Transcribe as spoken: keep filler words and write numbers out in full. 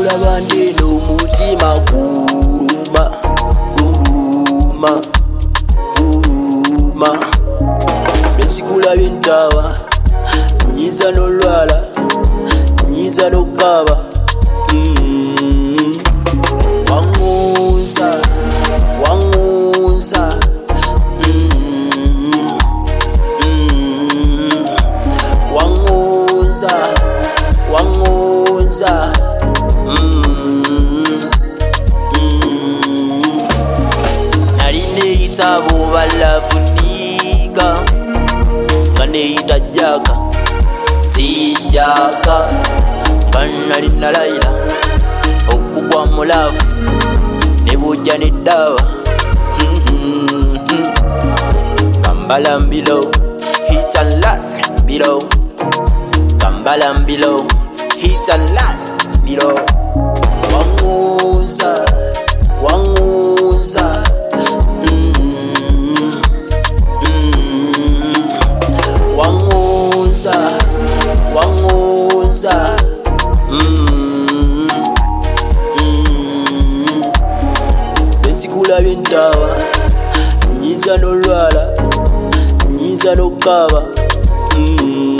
Nkulaba ndino mutima guluma guluma guluma Nsikulabye ntawa nyiza n'olwala nyiza n'okkaaba mm. Wangunza wangunza mm. Mm. Wangunza wangunza mm. Mm. Naline itabo balavunika Nganeyita jaka sijaka Nganali nalayira okugwa mulavu nebujja neddawa Kambalambilo hit and lat below Kambalambilo hit and lat below Wangunza wangunza mm. Mm. Wangunza wangunza mm. Mm. Nsikulabye ntawa nyiza n'olwala nyiza n'okkaaba mm.